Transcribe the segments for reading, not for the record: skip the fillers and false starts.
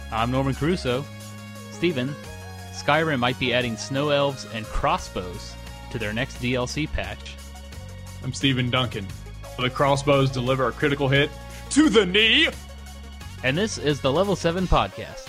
I'm Norman Caruso. Steven, Skyrim might be adding snow elves and crossbows to their next DLC patch. I'm Steven Duncan. Will the crossbows deliver a critical hit to the knee? And this is the Level 7 Podcast.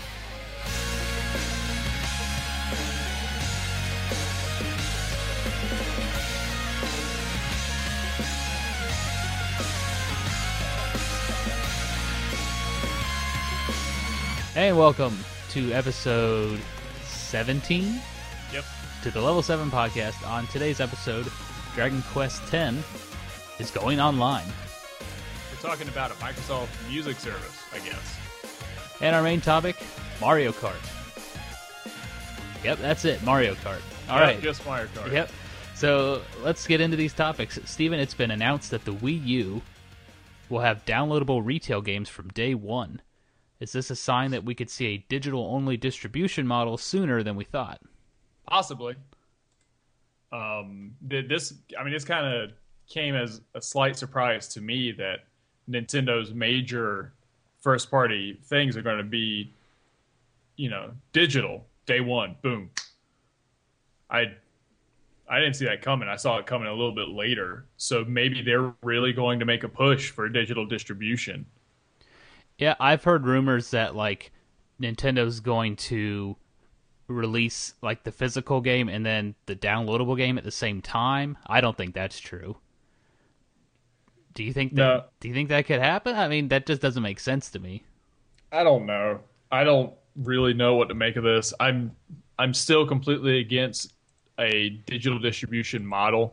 And welcome to episode 17 to the Level 7 Podcast. On today's episode, Dragon Quest X is going online. We're talking about a Microsoft music service, I guess. And our main topic, Mario Kart. Yep, that's it, Mario Kart. All right, just Mario Kart. Yep. So let's get into these topics. Steven, it's been announced that the Wii U will have downloadable retail games from day one. Is this a sign that we could see a digital-only distribution model sooner than we thought? Possibly. This kind of came as a slight surprise to me that Nintendo's major first-party things are going to be, digital day one. Boom. I didn't see that coming. I saw it coming a little bit later. So maybe they're really going to make a push for digital distribution. Yeah, I've heard rumors that Nintendo's going to release the physical game and then the downloadable game at the same time. I don't think that's true. Do you think that? No. Do you think that could happen? I mean, that just doesn't make sense to me. I don't know. I don't really know what to make of this. I'm still completely against a digital distribution model.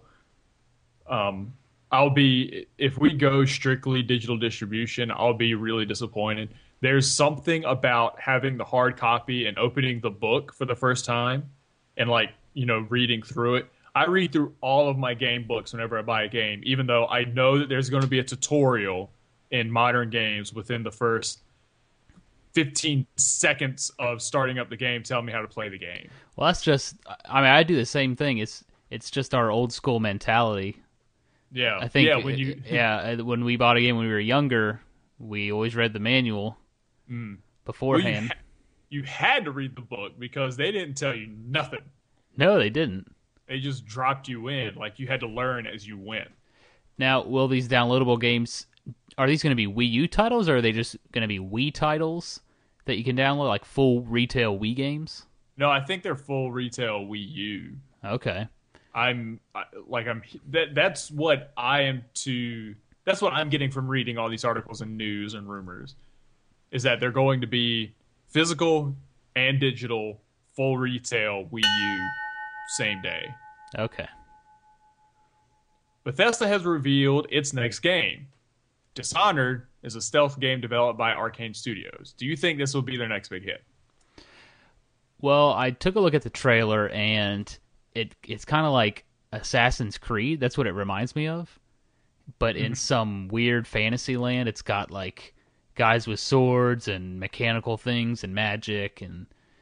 If we go strictly digital distribution, I'll be really disappointed. There's something about having the hard copy and opening the book for the first time and reading through it. I read through all of my game books whenever I buy a game, even though I know that there's going to be a tutorial in modern games within the first 15 seconds of starting up the game telling me how to play the game. Well, that's just, I do the same thing. It's just our old school mentality. Yeah, I think. When we bought a game when we were younger, we always read the manual beforehand. Well, you had to read the book because they didn't tell you nothing. No, they didn't. They just dropped you in. You had to learn as you went. Now, will these downloadable games, are these going to be Wii U titles, or are they just going to be Wii titles that you can download, like full retail Wii games? No, I think they're full retail Wii U. Okay. That's what I'm getting from reading all these articles and news and rumors, is that they're going to be physical and digital full retail Wii U same day. Okay. Bethesda has revealed its next game. Dishonored is a stealth game developed by Arcane Studios. Do you think this will be their next big hit? Well, I took a look at the trailer, and it's kind of like Assassin's Creed. That's what it reminds me of. But in some weird fantasy land, it's got guys with swords and mechanical things and magic. And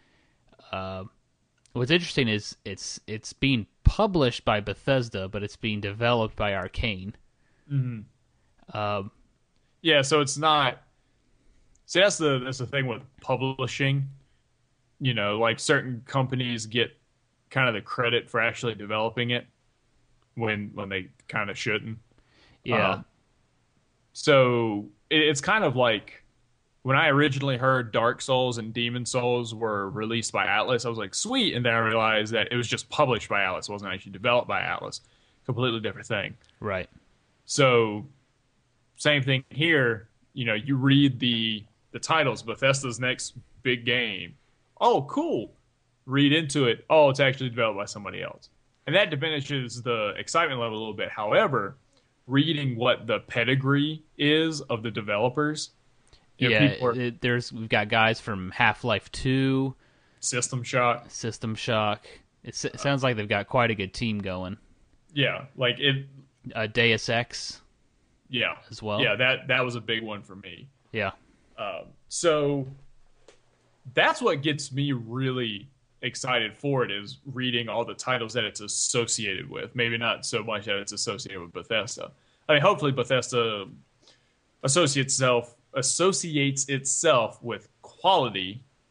what's interesting is it's being published by Bethesda, but it's being developed by Arcane. Mm-hmm. Yeah, so it's not. See, that's the thing with publishing. Certain companies get kind of the credit for actually developing it when they kind of shouldn't. Yeah. So it's kind of like when I originally heard Dark Souls and Demon Souls were released by Atlas, I was like, sweet. And then I realized that it was just published by Atlas. It wasn't actually developed by Atlas. Completely different thing. Right. So same thing here. You read the titles, Bethesda's next big game. Oh, cool. Read into it. Oh, it's actually developed by somebody else. And that diminishes the excitement level a little bit. However, reading what the pedigree is of the developers. We've got guys from Half-Life 2. System Shock. It sounds like they've got quite a good team going. Yeah, Deus Ex. Yeah. As well. Yeah, that was a big one for me. Yeah. So that's what gets me really excited for it, is reading all the titles that it's associated with. Maybe not so much that it's associated with Bethesda. I mean, hopefully Bethesda associates itself with quality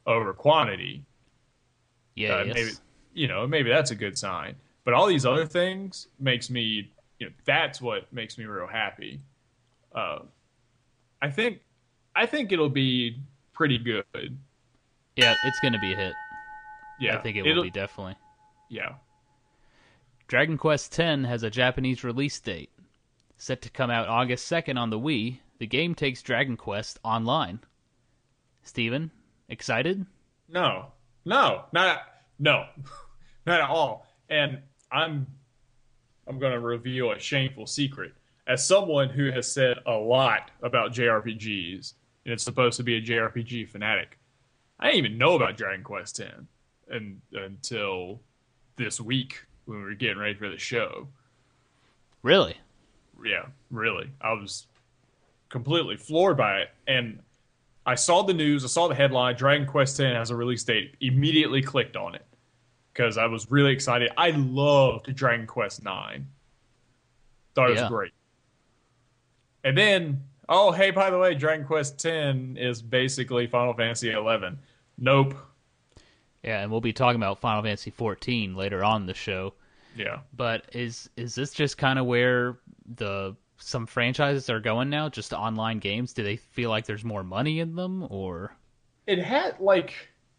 over quantity. Yeah, Maybe yes. maybe that's a good sign. But all these other things makes me, that's what makes me real happy. Uh, I think I think it'll be pretty good. Yeah, it's going to be a hit. I Yeah, think it will it'll be definitely. yeah. Dragon Quest X has a Japanese release date. Set to come out August 2nd on the Wii, the game takes Dragon Quest online. Steven, excited? No, no, not no, not at all. And I'm I'm going to reveal a shameful secret. As someone who has said a lot about JRPGs, and it's supposed to be a JRPG fanatic, I didn't even know about Dragon Quest X until this week when we were getting ready for the show. Really? Yeah, really. I was completely floored by it. And I saw the news, I saw the headline, Dragon Quest X has a release date, immediately clicked on it because I was really excited. I loved Dragon Quest IX. Thought it was Yeah. great. And then, oh, hey, by the way, Dragon Quest X is basically Final Fantasy 11. Nope. Yeah, and we'll be talking about Final Fantasy 14 later on in the show. Yeah. But is this just kind of where the some franchises are going now, just online games? Do they feel like there's more money in them, or It had, like,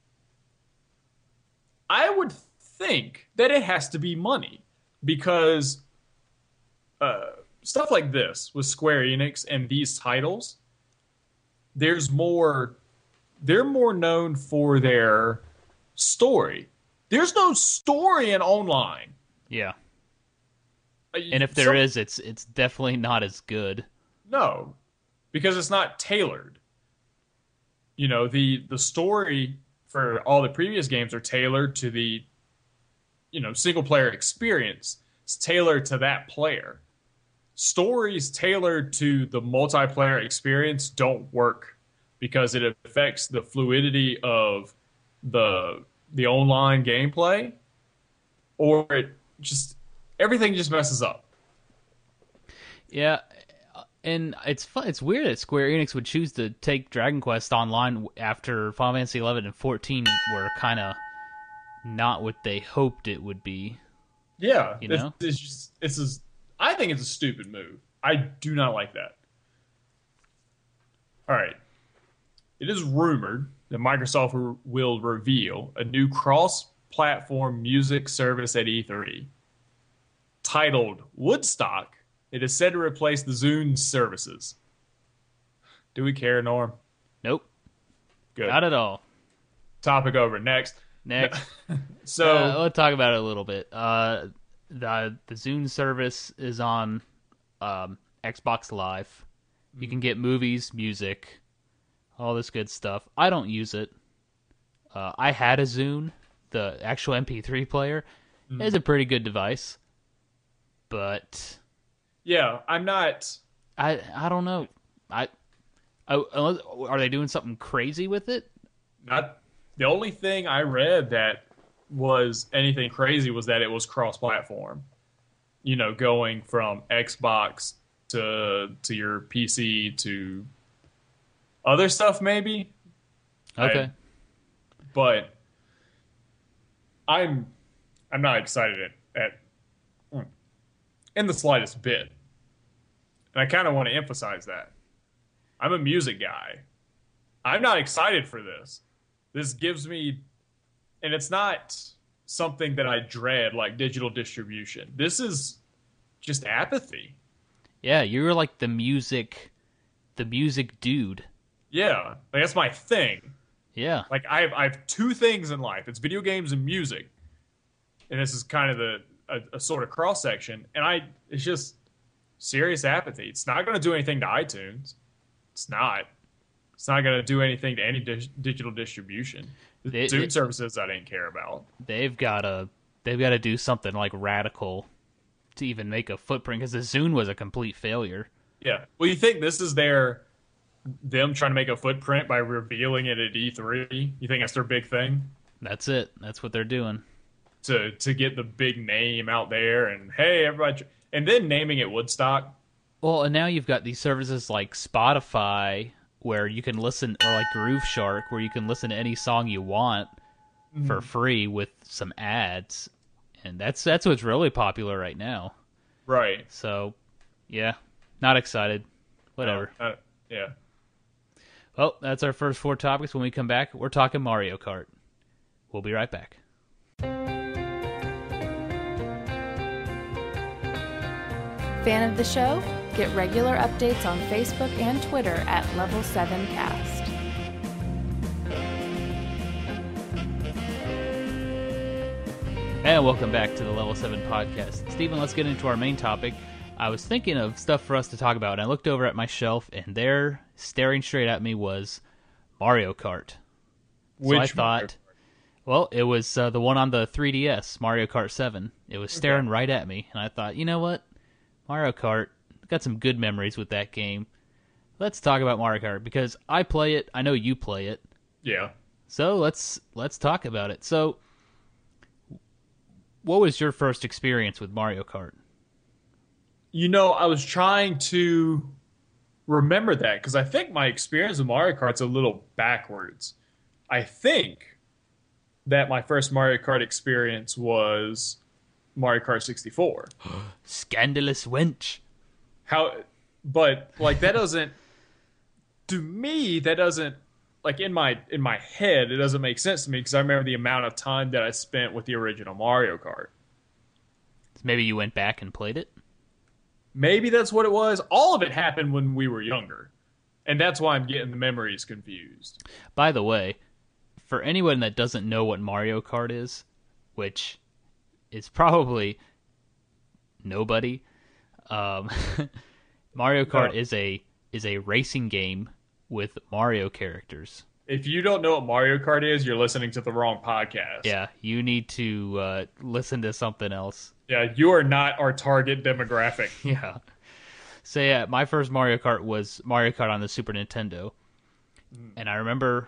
I would think that it has to be money because stuff like this with Square Enix and these titles, there's more, they're more known for their story. There's no story in online. yeah? Uh, And if there some- is, it's definitely not as good. No, because it's not tailored. The story for all the previous games are tailored to the single player experience. It's tailored to that player. Stories tailored to the multiplayer experience don't work because it affects the fluidity of the online gameplay, or it just everything just messes up. Yeah, and it's fun. It's weird that Square Enix would choose to take Dragon Quest online after Final Fantasy 11 and 14 were kind of not what they hoped it would be. Yeah, You know? I think it's a stupid move. I do not like that. All right. It is rumored that Microsoft will reveal a new cross-platform music service at E3 titled Woodstock. It is said to replace the Zune services. Do we care, Norm? Nope, Good. not at all. Topic over. Next. Next, So, let's talk about it a little bit. The Zune service is on Xbox Live. You can get movies, music, all this good stuff. I don't use it. I had a Zune, the actual MP3 player. It's a pretty good device, but yeah, I'm not. I don't know. Are they doing something crazy with it? Not the only thing I read that was anything crazy was that it was cross-platform. Going from Xbox to your PC to other stuff maybe. Okay. But I'm not excited at in the slightest bit. And I kind of want to emphasize that. I'm a music guy. I'm not excited for this. This gives me, and it's not something that I dread like digital distribution. This is just apathy. Yeah, you're like the music dude. Yeah, like that's my thing. Yeah. Like I have two things in life. It's video games and music. And this is kind of a sort of cross section. And it's just serious apathy. It's not going to do anything to iTunes. It's not. It's not going to do anything to any digital distribution. The Zune services I didn't care about. They've got to do something like radical to even make a footprint because the Zune was a complete failure. Yeah. Well, you think this is them trying to make a footprint by revealing it at E3? You think that's their big thing? That's it. That's what they're doing. To get the big name out there and hey everybody, and then naming it Woodstock. Well, and now you've got these services like Spotify where you can listen, or like Groove Shark, where you can listen to any song you want for free with some ads, and that's what's really popular right now. Right. So, yeah, not excited. Whatever. Yeah. Well, that's our first 4 topics. When we come back, we're talking Mario Kart. We'll be right back. Fan of the show? Get regular updates on Facebook and Twitter at Level7Cast. And welcome back to the Level 7 podcast. Steven, let's get into our main topic. I was thinking of stuff for us to talk about, and I looked over at my shelf, and there, staring straight at me, was Mario Kart. So I thought, well, it was the one on the 3DS, Mario Kart 7. It was staring right at me, and I thought, you know what? Mario Kart, got some good memories with that game. Let's talk about Mario Kart, because I play it, I know you play it. Yeah. So let's talk about it. So, what was your first experience with Mario Kart? You know, I was trying to remember that because I think my experience with Mario Kart's a little backwards. I think that my first Mario Kart experience was Mario Kart 64. Scandalous wench. But like that doesn't, to me, that doesn't, like in my head, it doesn't make sense to me because I remember the amount of time that I spent with the original Mario Kart. Maybe you went back and played it? Maybe that's what it was. All of it happened when we were younger. And that's why I'm getting the memories confused. By the way, for anyone that doesn't know what Mario Kart is, which is probably nobody, Mario Kart is a racing game with Mario characters. If you don't know what Mario Kart is, you're listening to the wrong podcast. Yeah, you need to listen to something else. Yeah, you are not our target demographic. Yeah. So yeah, my first Mario Kart was Mario Kart on the Super Nintendo. And I remember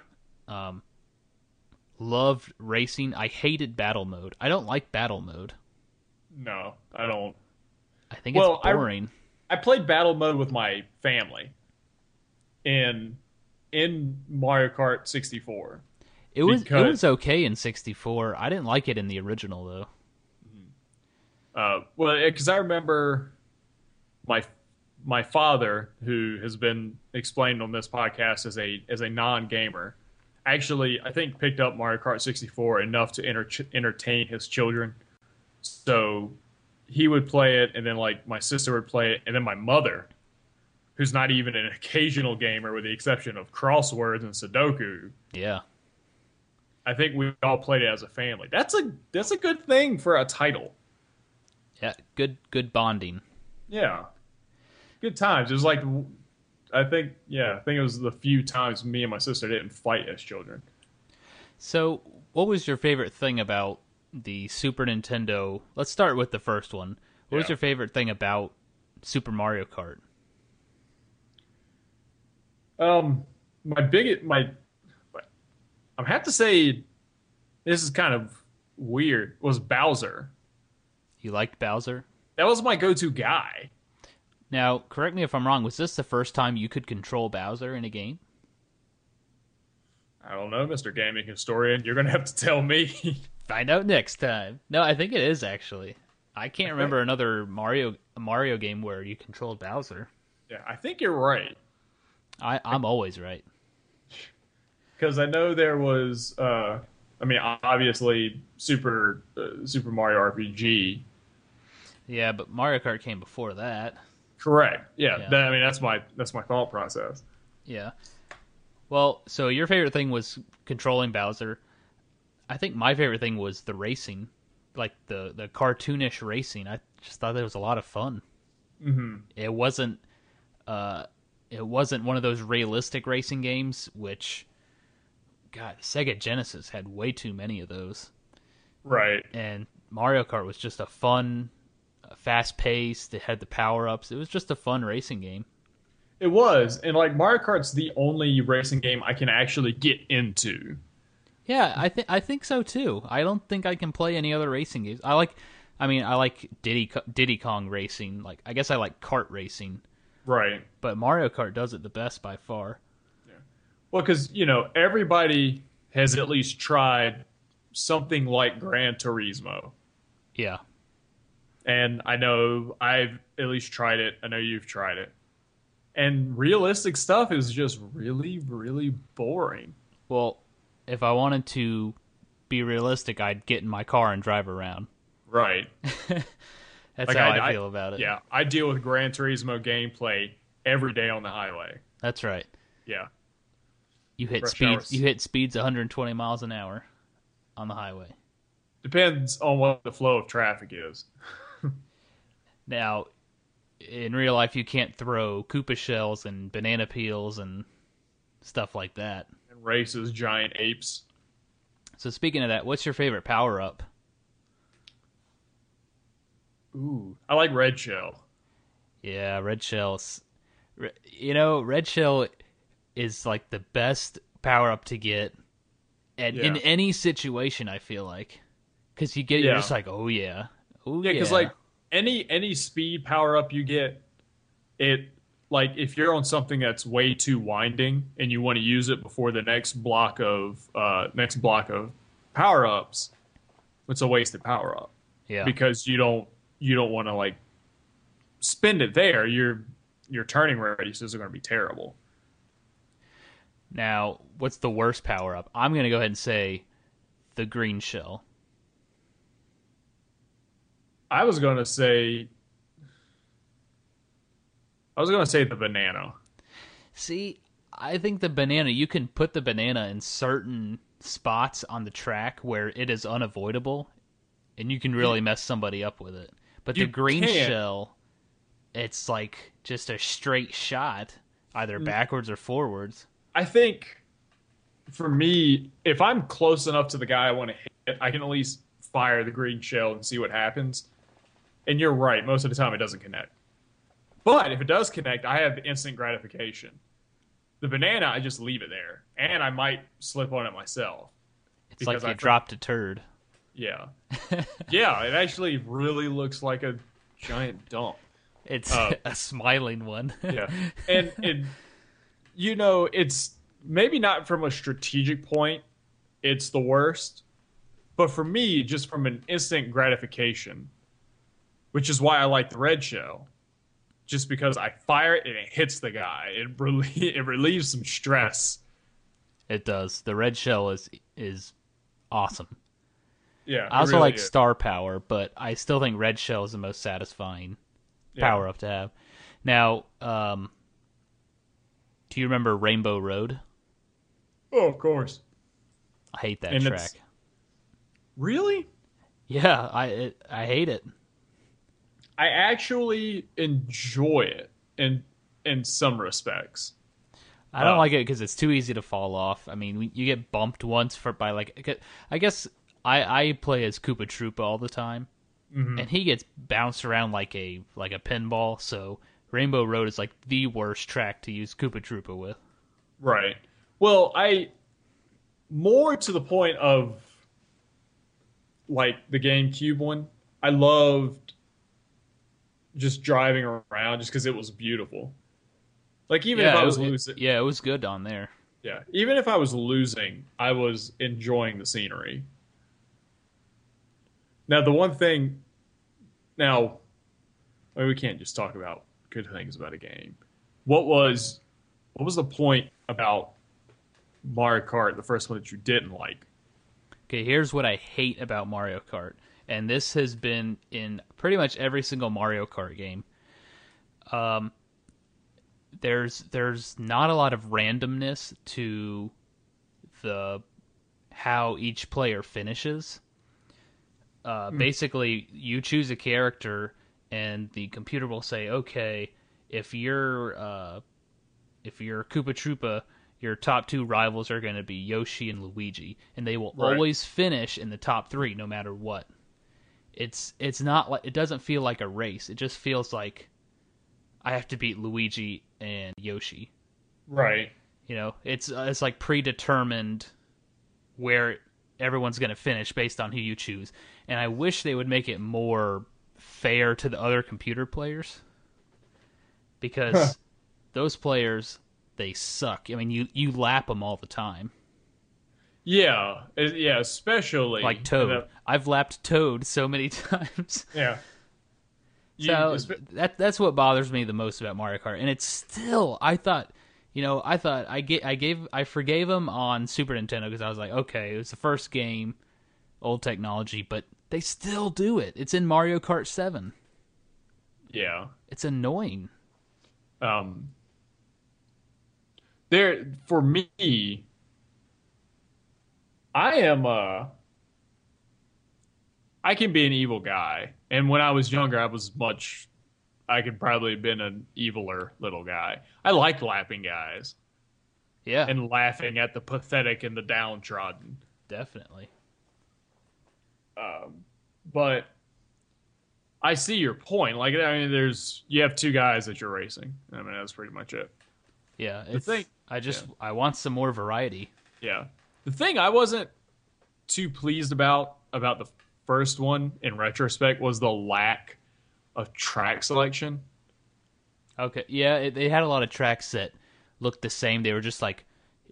loved racing. I hated battle mode. I don't like battle mode. No, I don't. I think it's boring. I played battle mode with my family in Mario Kart 64. It was okay in 64. I didn't like it in the original though. Well, because I remember my father, who has been explained on this podcast as a non-gamer, actually I think picked up Mario Kart 64 enough to entertain his children. So he would play it, and then like my sister would play it, and then my mother, who's not even an occasional gamer with the exception of crosswords and Sudoku. Yeah. I think we all played it as a family. That's a good thing for a title. Yeah, good bonding. Yeah. Good times. It was like I think it was the few times me and my sister didn't fight as children. So, what was your favorite thing about the Super Nintendo? Let's start with the first one. What was your favorite thing about Super Mario Kart? I have to say, this is kind of weird, was Bowser. You liked Bowser? That was my go-to guy. Now, correct me if I'm wrong, was this the first time you could control Bowser in a game? I don't know, Mr. Gaming Historian. You're going to have to tell me. Find out next time. No, I think it is, actually. I can't remember another Mario game where you controlled Bowser. Yeah, I think you're right. I'm always right. Because I know there was, obviously, Super Mario RPG. Yeah, but Mario Kart came before that. Correct. Yeah. That's my thought process. Yeah. Well, so your favorite thing was controlling Bowser. I think my favorite thing was the racing, like the cartoonish racing. I just thought it was a lot of fun. Mm-hmm. It wasn't one of those realistic racing games, which, God, Sega Genesis had way too many of those. Right. And Mario Kart was just a fun, fast-paced. It had the power-ups. It was just a fun racing game. It was. And, like, Mario Kart's the only racing game I can actually get into. Yeah, I think so, too. I don't think I can play any other racing games. I like Diddy Kong racing. Like, I guess I like kart racing. Right. But Mario Kart does it the best by far. Yeah. Well, because, everybody has at least tried something like Gran Turismo. Yeah. And I know I've at least tried it. I know you've tried it. And realistic stuff is just really, really boring. Well, if I wanted to be realistic, I'd get in my car and drive around. Right. That's how I feel about it. Yeah, I deal with Gran Turismo gameplay every day on the highway. That's right. Yeah. You hit Rush speeds. hours. You hit speeds 120 miles an hour on the highway. Depends on what the flow of traffic is. Now, in real life, you can't throw Koopa shells and banana peels and stuff like that. And races giant apes. So speaking of that, what's your favorite power up? Ooh, I like Red Shell. Yeah, red shells. Red shell is like the best power up to get, and in any situation, I feel like, because you're just like, oh yeah, Yeah, because like any speed power up you get, it like if you're on something that's way too winding and you want to use it before the next block of power ups, it's a wasted power up. Yeah, Because you don't want to like spend it there. Your turning radiuses are going to be terrible. Now, what's the worst power up? I'm going to go ahead and say the green shell. I was going to say the banana. See, I think the banana, you can put the banana in certain spots on the track where it is unavoidable, and you can really mess somebody up with it. But the You green can't. shell, it's like just a straight shot, either backwards or forwards. I think for me, if I'm close enough to the guy I want to hit, I can at least fire the green shell and see what happens. And you're right, most of the time it doesn't connect. But if it does connect, I have the instant gratification. The banana, I just leave it there. And I might slip on it myself. It's like Because you I dropped a turd. Yeah. Yeah, it actually really looks like a giant dump. It's a smiling one. Yeah. And it's maybe not from a strategic point, it's the worst. But for me, just from an instant gratification, which is why I like the red shell, just because I fire it and it hits the guy. It relieves some stress. It does. The red shell is awesome. Yeah. I also really like is. star power, but I still think red shell is the most satisfying Yeah. power up to have. Now, do you remember Rainbow Road? Oh, of course. I hate that And track. Really? Yeah, I hate it. I actually enjoy it in some respects. I don't like it because it's too easy to fall off. I mean, you get bumped once by like. I guess I play as Koopa Troopa all the time, and he gets bounced around like a pinball. So Rainbow Road is like the worst track to use Koopa Troopa with. Right. Well, more to the point of like the GameCube one, I loved just driving around just because it was beautiful. Like even if I was losing, yeah, it was good on there. yeah, even if I was losing, I was enjoying the scenery. Now the one thing, I mean, we can't just talk about good things about a game. What was the point about Mario Kart, the first one that you didn't like? Okay, here's what I hate about Mario Kart, and this has been in pretty much every single Mario Kart game. There's not a lot of randomness to how each player finishes. Basically, you choose a character, and the computer will say, "Okay, if you're Koopa Troopa, your top two rivals are going to be Yoshi and Luigi, and they will always finish in the top three, no matter what." It's not like, it doesn't feel like a race. It just feels like I have to beat Luigi and Yoshi. Right. It's like predetermined where everyone's going to finish based on who you choose. And I wish they would make it more fair to the other computer players, because those players they suck. I mean, you lap them all the time. Yeah, especially Like Toad. I've lapped Toad so many times. Yeah. So that's what bothers me the most about Mario Kart, and it's still. I forgave them on Super Nintendo because I was like, okay, it was the first game, old technology, but they still do it. It's in Mario Kart 7. Yeah, it's annoying. There for me, I am I can be an evil guy, and when I was younger, I could probably have been an eviler little guy. I like lapping guys. Yeah. And laughing at the pathetic and the downtrodden. Definitely. But I see your point. Like, I mean, you have two guys that you're racing. I mean, that's pretty much it. Yeah. I want some more variety. Yeah. The thing I wasn't too pleased about the first one in retrospect was the lack of track selection. Okay. Yeah. They had a lot of tracks that looked the same. They were just like,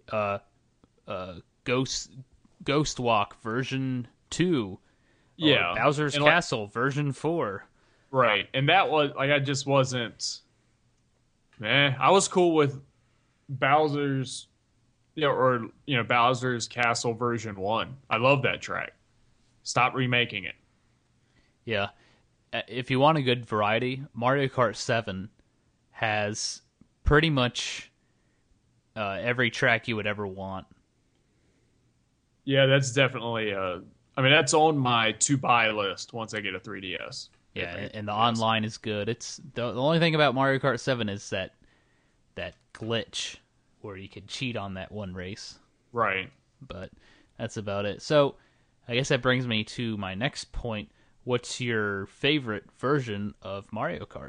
Ghost Walk version 2. Yeah. Bowser's Castle version 4. Right. And that was like, I just wasn't, I was cool with Bowser's, Bowser's Castle version 1. I love that track. Stop remaking it. Yeah. If you want a good variety, Mario Kart 7 has pretty much every track you would ever want. Yeah, that's definitely that's on my to buy list once I get a 3DS. Yeah, and the online is good. It's the only thing about Mario Kart 7 is that glitch where you can cheat on that one race. Right. But that's about it. So, I guess that brings me to my next point. What's your favorite version of Mario Kart?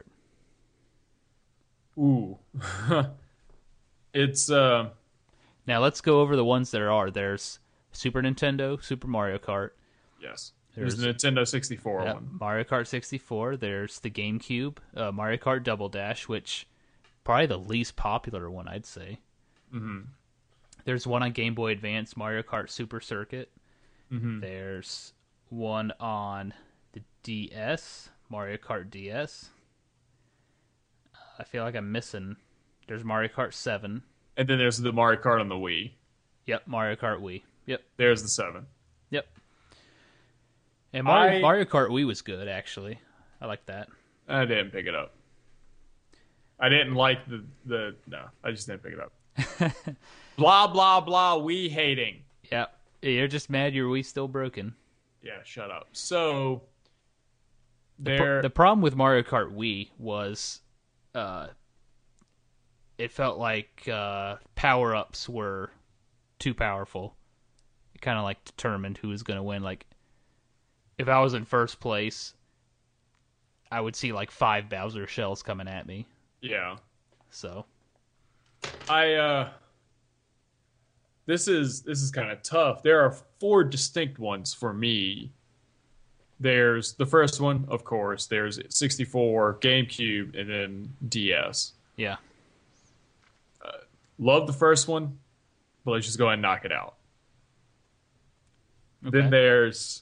Ooh. It's Now let's go over the ones there are. There's Super Nintendo, Super Mario Kart. Yes. There's the Nintendo 64 one. Mario Kart 64. There's the GameCube, Mario Kart Double Dash, which probably the least popular one, I'd say. Mm-hmm. There's one on Game Boy Advance, Mario Kart Super Circuit. Mm-hmm. There's one on the DS, Mario Kart DS. I feel like I'm missing. There's Mario Kart 7. And then there's the Mario Kart on the Wii. Yep, Mario Kart Wii. Yep. There's the 7. Yep. And Mario Kart Wii was good, actually. I like that. I didn't pick it up. I didn't like no, I just didn't pick it up. Blah, blah, blah, Wii hating. Yep. You're just mad your Wii's still broken. Yeah, shut up. So, the problem with Mario Kart Wii was it felt like power-ups were too powerful. It kind of like determined who was going to win. Like, if I was in first place, I would see like 5 Bowser shells coming at me. Yeah. So, this is kind of tough. There are 4 distinct ones for me. There's the first one, of course. There's 64, GameCube, and then DS. Yeah. Love the first one, but let's just go ahead and knock it out. Okay. Then there's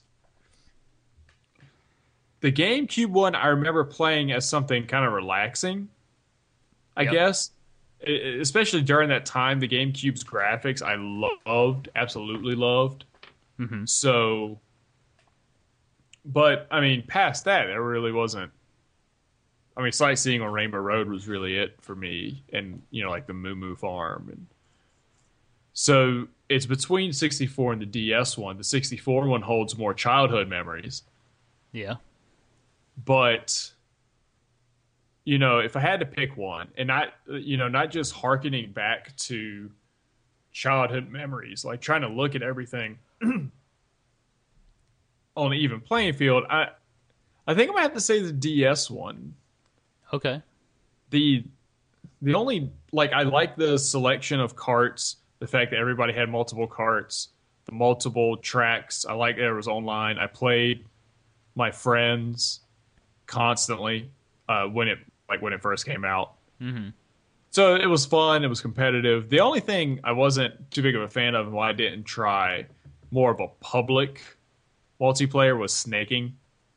the GameCube one. I remember playing as something kind of relaxing, I guess. Especially during that time, the GameCube's graphics I loved, absolutely loved. Mm-hmm. So, but I mean, past that, there really wasn't. I mean, sightseeing on Rainbow Road was really it for me, and like the Moo Moo Farm, and so it's between 64 and the DS one. The 64 one holds more childhood memories. Yeah, but if I had to pick one, and not just hearkening back to childhood memories, like trying to look at everything on an even playing field, I think I'm gonna have to say the DS one. Okay. The only, like, I like the selection of carts, the fact that everybody had multiple carts, the multiple tracks. I like that it was online. I played my friends constantly when it first came out. Mm-hmm. So it was fun. It was competitive. The only thing I wasn't too big of a fan of and why I didn't try more of a public multiplayer was snaking.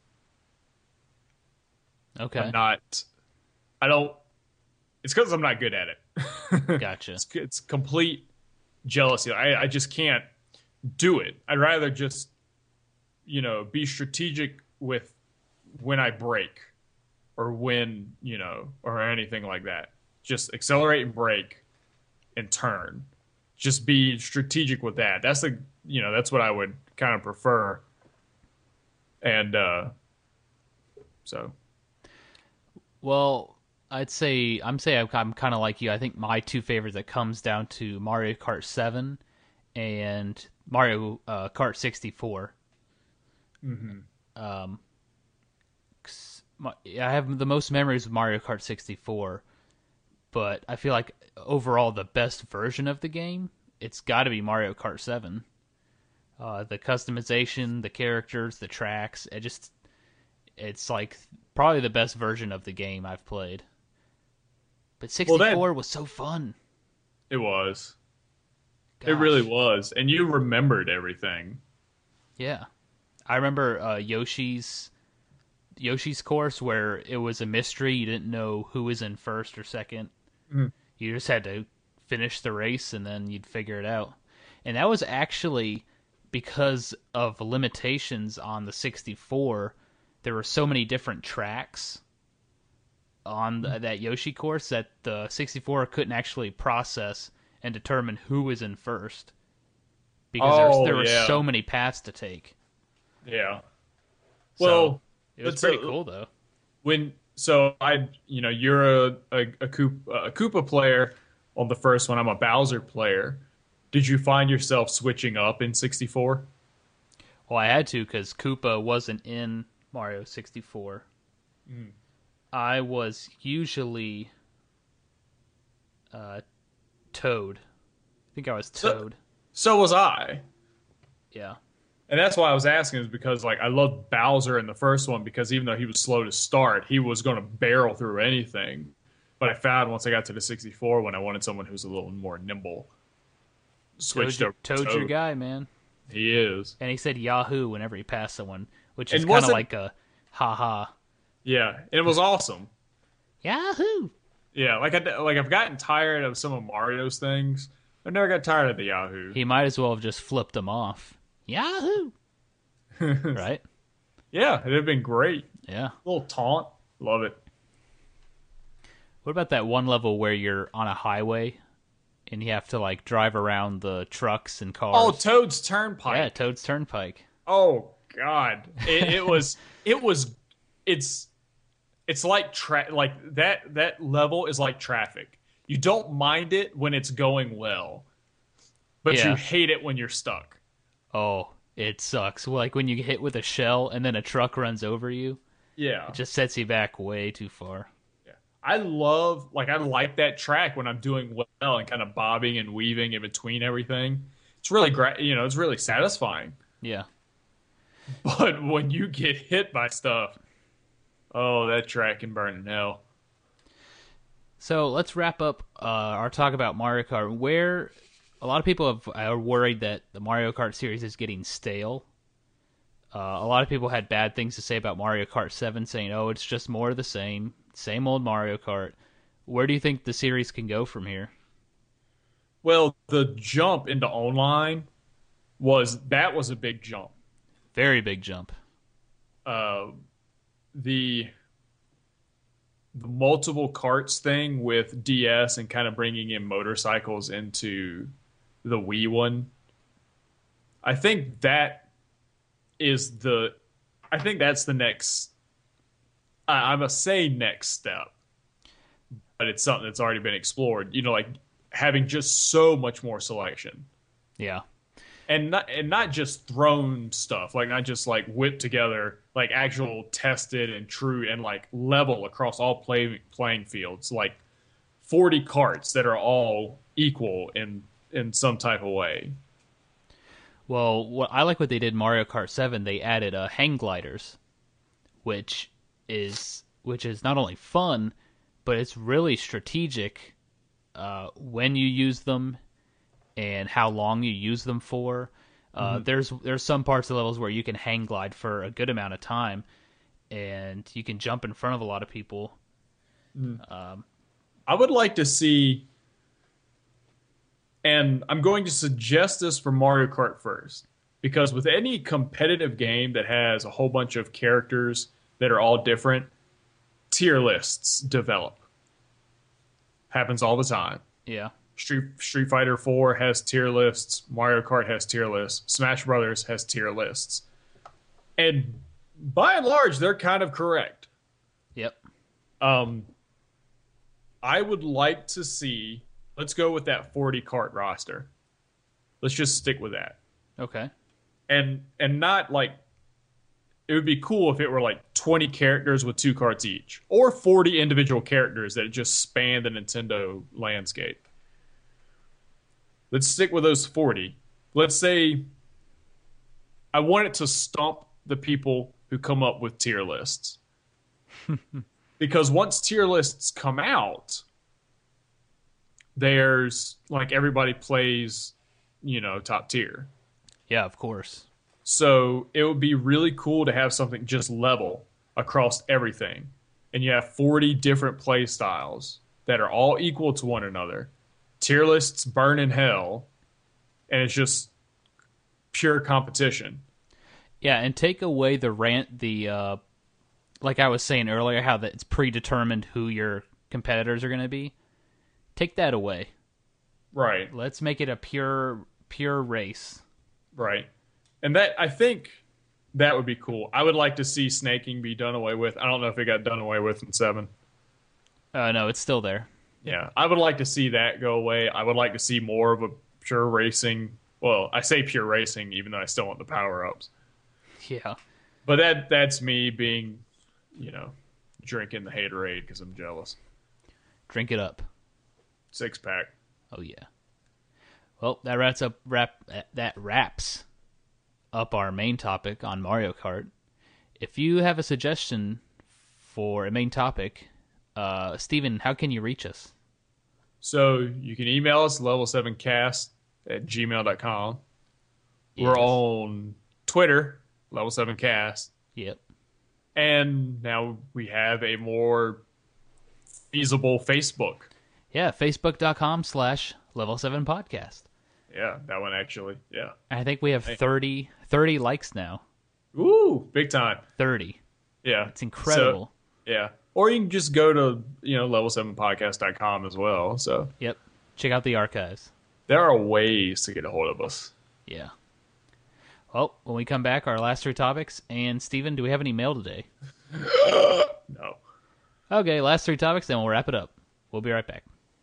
Okay, I'm not. I don't. It's because I'm not good at it. gotcha. It's complete jealousy. I just can't do it. I'd rather just, be strategic with when I brake or when, or anything like that. Just accelerate and brake and turn. Just be strategic with that. That's what I would kind of prefer. And so. Well, I'm kind of like you. I think my two favorites that comes down to Mario Kart 7 and Mario Kart 64. Mm-hmm. I have the most memories of Mario Kart 64, but I feel like overall the best version of the game, it's got to be Mario Kart 7. The customization, the characters, the tracks, it's like probably the best version of the game I've played. But 64 was so fun. It was. Gosh. It really was. And you remembered everything. Yeah. I remember Yoshi's course where it was a mystery. You didn't know who was in first or second. Mm. You just had to finish the race and then you'd figure it out. And that was actually because of limitations on the 64. There were so many different tracks on that Yoshi course that the 64 couldn't actually process and determine who was in first because there were so many paths to take. Yeah. Well, it was pretty cool though. You're a Koopa player on the first one. I'm a Bowser player. Did you find yourself switching up in 64? Well, I had to because Koopa wasn't in Mario 64. Mm. I was usually Toad. I think I was Toad. So was I. Yeah. And that's why I was asking, is because I loved Bowser in the first one because even though he was slow to start, he was going to barrel through anything. But I found once I got to the 64 when I wanted someone who's a little more nimble, switched over. Toad's your guy, man. He is. And he said Yahoo whenever he passed someone, which is kind of like a ha-ha. Yeah, it was awesome. Yahoo! Yeah, I've gotten tired of some of Mario's things. I never got tired of the Yahoo. He might as well have just flipped them off. Yahoo! Right? Yeah, it'd have been great. Yeah. A little taunt. Love it. What about that one level where you're on a highway and you have to drive around the trucks and cars? Oh, Toad's Turnpike. Yeah, Toad's Turnpike. Oh God, it's like that level is like traffic. You don't mind it when it's going well, but you hate it when you're stuck. Oh, it sucks. Like when you get hit with a shell and then a truck runs over you. Yeah. It just sets you back way too far. Yeah. I like that track when I'm doing well and kind of bobbing and weaving in between everything. It's really great. It's really satisfying. Yeah. But when you get hit by stuff, oh, that track can burn in hell. So let's wrap up our talk about Mario Kart. Where a lot of people are worried that the Mario Kart series is getting stale. A lot of people had bad things to say about Mario Kart 7, saying, oh, it's just more of the same old Mario Kart. Where do you think the series can go from here? Well, the jump into online was a big jump. Very big jump. The multiple carts thing with DS and kind of bringing in motorcycles into the Wii one. I think that's the next. I must say next step, but it's something that's already been explored. Having just so much more selection. Yeah. And not just thrown stuff, not just whipped together, actual tested and true and level across all playing fields, 40 carts that are all equal in some type of way. Well, I like what they did in Mario Kart 7. They added hang gliders, which is not only fun, but it's really strategic when you use them and how long you use them for. There's some parts of levels where you can hang glide for a good amount of time, and you can jump in front of a lot of people. I would like to see, and I'm going to suggest this for Mario Kart first, because with any competitive game that has a whole bunch of characters that are all different, tier lists develop. Happens all the time. Yeah. Street Fighter 4 has tier lists. Mario Kart has tier lists. Smash Brothers has tier lists. And by and large, they're kind of correct. Yep. I would like to see, let's go with that 40 kart roster. Let's just stick with that. Okay. And not like, it would be cool if it were like 20 characters with 2 karts each, or 40 individual characters that just span the Nintendo landscape. Let's stick with those 40. Let's say I want it to stump the people who come up with tier lists. Because once tier lists come out, there's like everybody plays, top tier. Yeah, of course. So it would be really cool to have something just level across everything. And you have 40 different play styles that are all equal to one another. Tier lists burn in hell, and it's just pure competition. Yeah, and take away like I was saying earlier, how that it's predetermined who your competitors are going to be. Take that away. Right. Let's make it a pure race. Right. And that, I think that would be cool. I would like to see snaking be done away with. I don't know if it got done away with in 7. No, it's still there. Yeah, I would like to see that go away. I would like to see more of a pure racing. Well, I say pure racing, even though I still want the power-ups. Yeah. But that's me being, drinking the haterade because I'm jealous. Drink it up. 6-pack. Oh, yeah. Well, that wraps up our main topic on Mario Kart. If you have a suggestion for a main topic, Steven, how can you reach us? So you can email us, level7cast@gmail.com. Yes. We're on Twitter, level7cast. Yep. And now we have a more feasible Facebook. Yeah, facebook.com/level7podcast. Yeah, that one actually. Yeah. I think we have 30 likes now. Ooh, big time. 30. Yeah. It's incredible. So, yeah. Or you can just go to, level7podcast.com as well. So, yep. Check out the archives. there are ways to get a hold of us. Yeah. Well, when we come back, our last 3 topics. And, Steven, do we have any mail today? No. Okay, last 3 topics, then we'll wrap it up. We'll be right back.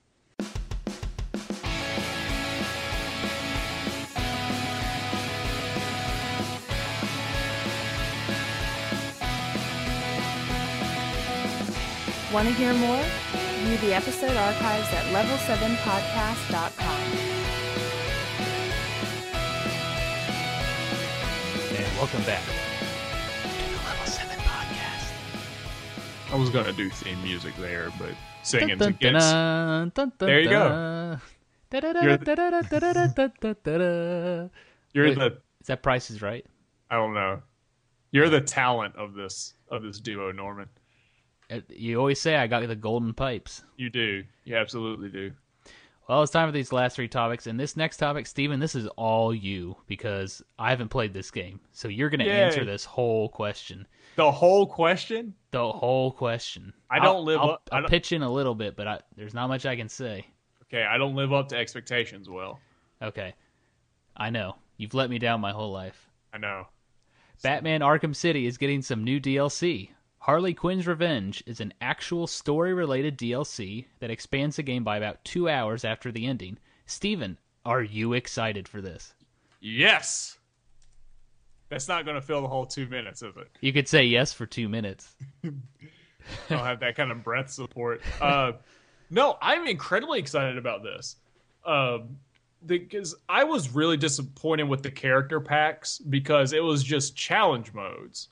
Want to hear more? View the episode archives at level7podcast.com. And welcome back to the Level 7 Podcast. I was going to do theme music there, but singing's against. There you go. You're the... Is that Price is Right? I don't know. You're the talent of this duo, Norman. You always say I got the golden pipes. You do. You absolutely do. Well, it's time for these last 3 topics. And this next topic, Steven, this is all you, because I haven't played this game. So you're going to answer this whole question. The whole question? The whole question. I'll pitch in a little bit, but there's not much I can say. Okay, I don't live up to expectations, Will. Okay. I know. You've let me down my whole life. I know. Batman Arkham City is getting some new DLC. Harley Quinn's Revenge is an actual story-related DLC that expands the game by about 2 hours after the ending. Steven, are you excited for this? Yes! That's not going to fill the whole 2 minutes, is it? You could say yes for 2 minutes. I don't have that kind of breath support. No, I'm incredibly excited about this. Because I was really disappointed with the character packs because it was just challenge modes.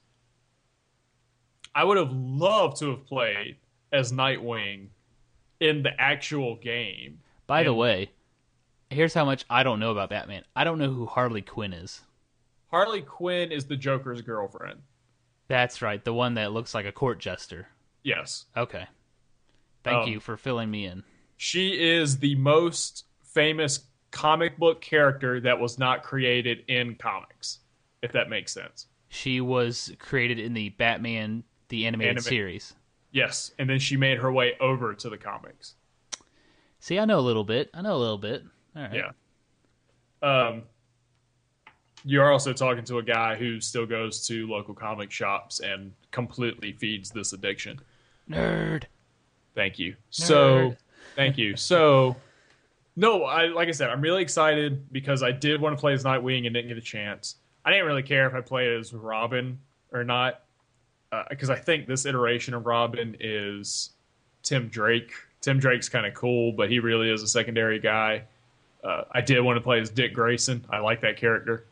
I would have loved to have played as Nightwing in the actual game. By the way, here's how much I don't know about Batman. I don't know who Harley Quinn is. Harley Quinn is the Joker's girlfriend. That's right, the one that looks like a court jester. Yes. Okay. Thank you for filling me in. She is the most famous comic book character that was not created in comics, if that makes sense. She was created in the Batman, the animated series. Yes, and then she made her way over to the comics. See, I know a little bit. All right. Yeah. You're also talking to a guy who still goes to local comic shops and completely feeds this addiction. Nerd. Thank you. Nerd. So, thank you. So, no, like I said, I'm really excited because I did want to play as Nightwing and didn't get a chance. I didn't really care if I played as Robin or not, because I think this iteration of Robin is Tim Drake. Tim Drake's kind of cool, but he really is a secondary guy. I did want to play as Dick Grayson. I like that character.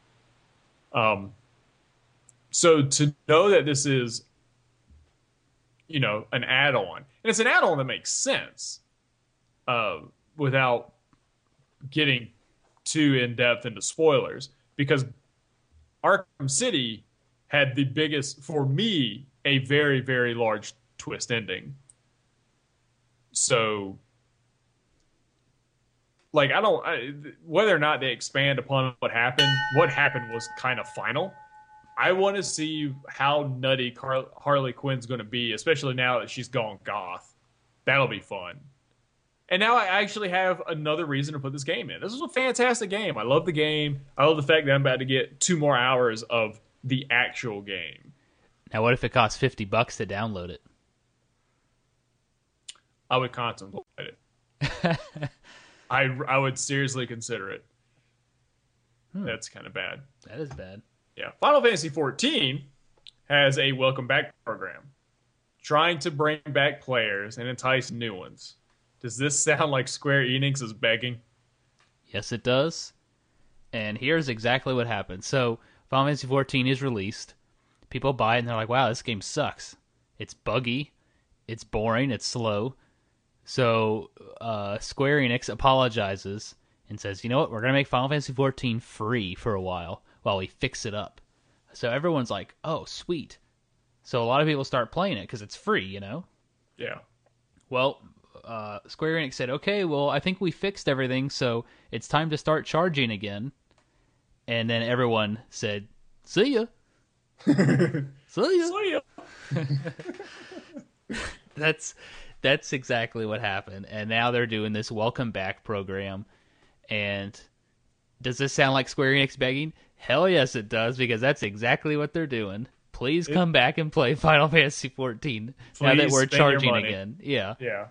So to know that this is, an add-on, and it's an add-on that makes sense, without getting too in-depth into spoilers, because Arkham City had the biggest, for me, a very, very large twist ending. So, like, whether or not they expand upon what happened was kind of final. I want to see how nutty Harley Quinn's going to be, especially now that she's gone goth. That'll be fun. And now I actually have another reason to put this game in. This is a fantastic game. I love the game. I love the fact that I'm about to get 2 more hours of the actual game. Now, what if it costs $50 to download it? I would contemplate it. I would seriously consider it. That's kind of bad. That is bad. Yeah. Final Fantasy XIV has a welcome back program, trying to bring back players and entice new ones. Does this sound like Square Enix is begging? Yes, it does. And here's exactly what happened. So, Final Fantasy XIV is released. People buy it and they're like, wow, this game sucks. It's buggy. It's boring. It's slow. So, Square Enix apologizes and says, you know what, we're going to make Final Fantasy XIV free for a while we fix it up. So everyone's like, oh, sweet. So a lot of people start playing it because it's free, Yeah. Well, Square Enix said, okay, well, I think we fixed everything, so it's time to start charging again. And then everyone said, see ya. See ya. That's exactly what happened. And now they're doing this welcome back program. And does this sound like Square Enix begging? Hell yes, it does, because that's exactly what they're doing. Please come back and play Final Fantasy XIV now that we're charging again. Yeah. Yeah.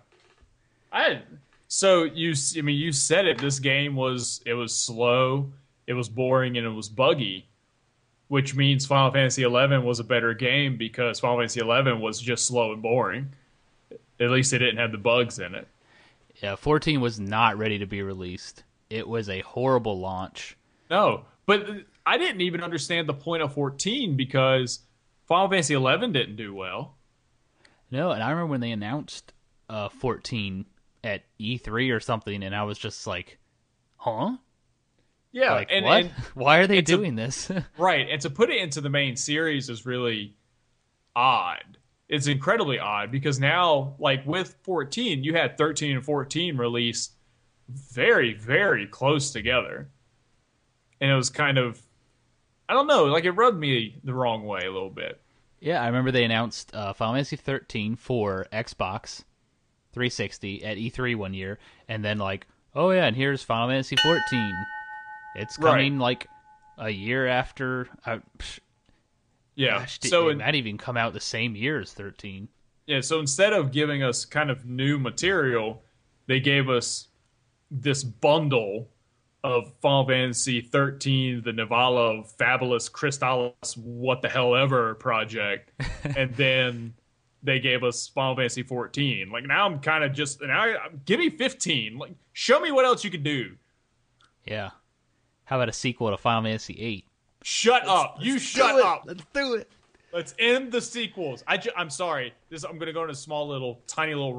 So you said it. This game was slow, it was boring, and it was buggy, which means Final Fantasy XI was a better game because Final Fantasy XI was just slow and boring. At least it didn't have the bugs in it. Yeah, 14 was not ready to be released. It was a horrible launch. No, but I didn't even understand the point of 14 because Final Fantasy XI didn't do well. No, and I remember when they announced 14 at E3 or something, and I was just like, huh? Yeah. Like, what? Why are they doing this? Right, and to put it into the main series is really odd. It's incredibly odd because now, like with 14, you had 13 and 14 released very, very close together. And it was kind of, I don't know, like it rubbed me the wrong way a little bit. Yeah, I remember they announced Final Fantasy 13 for Xbox 360 at E3 one year, and then like, oh yeah, and here's Final Fantasy 14. It's coming like a year after. Yeah, gosh, so it might even come out the same year as 13. Yeah, so instead of giving us kind of new material, they gave us this bundle of Final Fantasy 13, the Nivala Fabulous Crystallis what the hell ever project, and then they gave us Final Fantasy 14. Like now I'm kind of just give me 15. Like show me what else you can do. Yeah. How about a sequel to Final Fantasy 8? Shut up. You shut up. Let's do it. Let's end the sequels. I'm sorry. I'm going to go on a tiny little rant.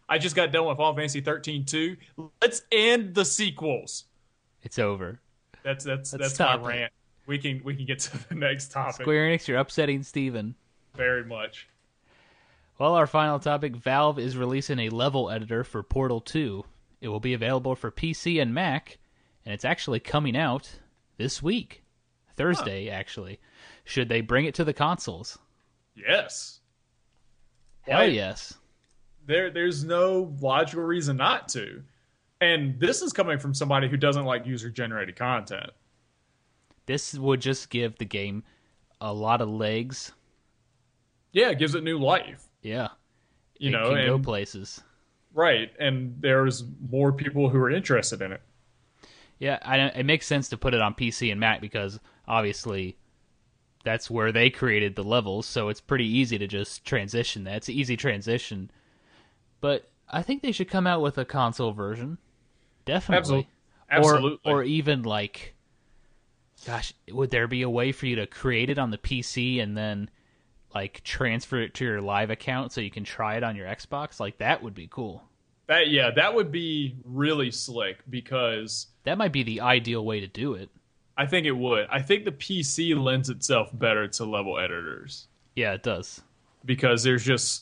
I just got done with Final Fantasy 13 2. Let's end the sequels. It's over. That's my stop it. rant. We can get to the next topic. Square Enix, you're upsetting Steven. Very much. Well, our final topic, Valve is releasing a level editor for Portal 2. It will be available for PC and Mac, and it's actually coming out this week. Thursday, actually. Should they bring it to the consoles? Yes. Hell Why? yes. There's no logical reason not to. And this is coming from somebody who doesn't like user-generated content. This would just give the game a lot of legs. Yeah, it gives it new life. Yeah. You It know, can go and places. right, and there's more people who are interested in it. Yeah, it makes sense to put it on PC and Mac because obviously that's where they created the levels, so it's pretty easy to just transition that. It's an easy transition. But I think they should come out with a console version. Definitely. Absolutely. Or even like, gosh, would there be a way for you to create it on the PC and then like transfer it to your live account so you can try it on your Xbox? Like that would be cool. That would be really slick because That might be the ideal way to do it. I think it would. I think the PC lends itself better to level editors Yeah, it does. because there's just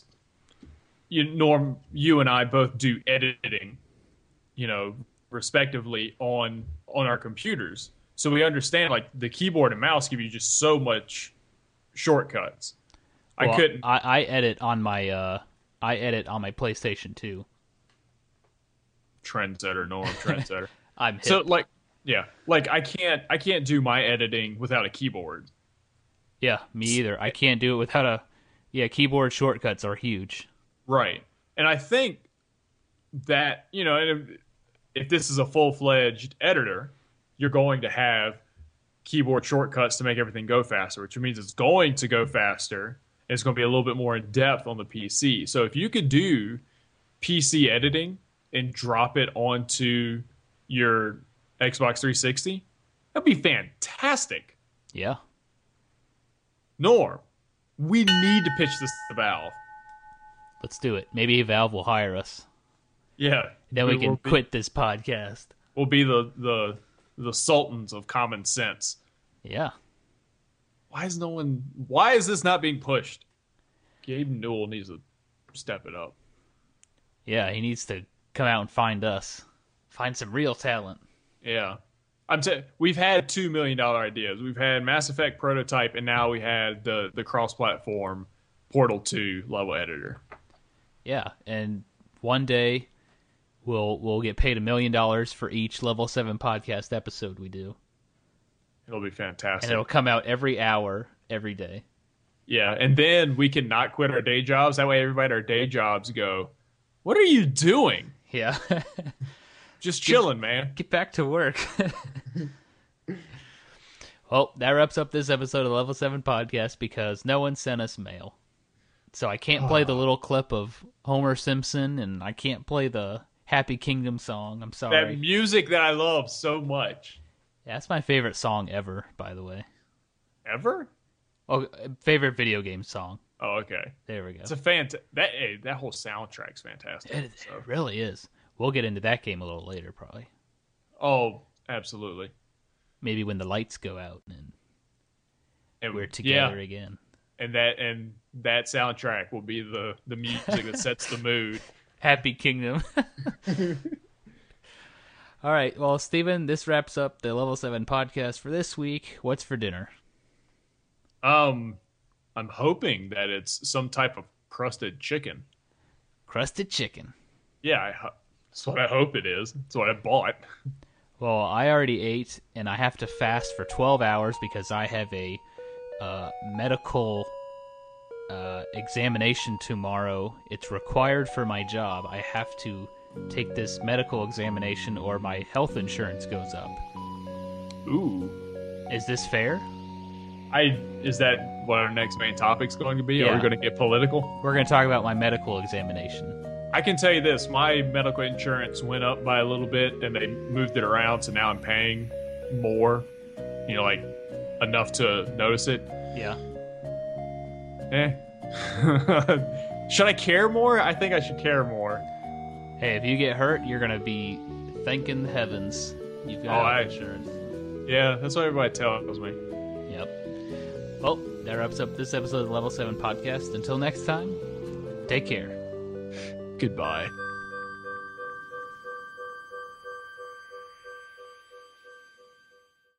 you and I both do editing, respectively on our computers. So we understand like the keyboard and mouse give you just so much shortcuts. Well, I couldn't. I edit on my PlayStation 2. Trendsetter, Norm, trendsetter. I'm hip. So like I can't do my editing without a keyboard. Yeah, me either. I can't do it without keyboard shortcuts are huge. Right. And I think that, if this is a full-fledged editor, you're going to have keyboard shortcuts to make everything go faster, which means it's going to go faster. And it's going to be a little bit more in depth on the PC. So if you could do PC editing and drop it onto your Xbox 360, that'd be fantastic. Yeah. Norm, we need to pitch this to Valve. Let's do it. Maybe Valve will hire us. Yeah. Then we can will quit this podcast. We'll be the sultans of common sense. Yeah. Why is this not being pushed? Gabe Newell needs to step it up. Yeah, he needs to come out and find us. Find some real talent. Yeah. We've had $2 million ideas. We've had Mass Effect prototype, and now we had the cross-platform Portal 2 level editor. Yeah, and one day we'll get paid $1 million for each Level 7 podcast episode we do. It'll be fantastic. And it'll come out every hour, every day. Yeah, and then we can not quit our day jobs. That way everybody at our day jobs go, what are you doing? Yeah. Just chilling, man. Get back to work. Well, that wraps up this episode of the Level 7 podcast because no one sent us mail. So I can't play the little clip of Homer Simpson, and I can't play the Happy Kingdom song. I'm sorry. That music that I love so much. Yeah, that's my favorite song ever, by the way. Ever? Oh, favorite video game song. Oh, okay. There we go. It's a that whole soundtrack's fantastic. It really is. We'll get into that game a little later, probably. Oh, absolutely. Maybe when the lights go out and we're Yeah. together again. And that soundtrack will be the music that sets the mood. Happy Kingdom. All right. Well, Steven, this wraps up the Level 7 podcast for this week. What's for dinner? I'm hoping that it's some type of crusted chicken. Crusted chicken. Yeah, that's what I hope it is. That's what I bought. Well, I already ate, and I have to fast for 12 hours because I have a medical examination tomorrow. It's required for my job. I have to take this medical examination or my health insurance goes up. Ooh. Is this fair? Is that what our next main topic's going to be? Yeah. Are we going to get political? We're going to talk about my medical examination. I can tell you this, my medical insurance went up by a little bit and they moved it around, so now I'm paying more, like enough to notice it. Yeah. Should I care more? I think I should care more. Hey, if you get hurt, you're gonna be thanking the heavens you've got health insurance. Yeah, that's what everybody tells me. Yep. Well, that wraps up this episode of the Level 7 podcast. Until next time, take care. Goodbye.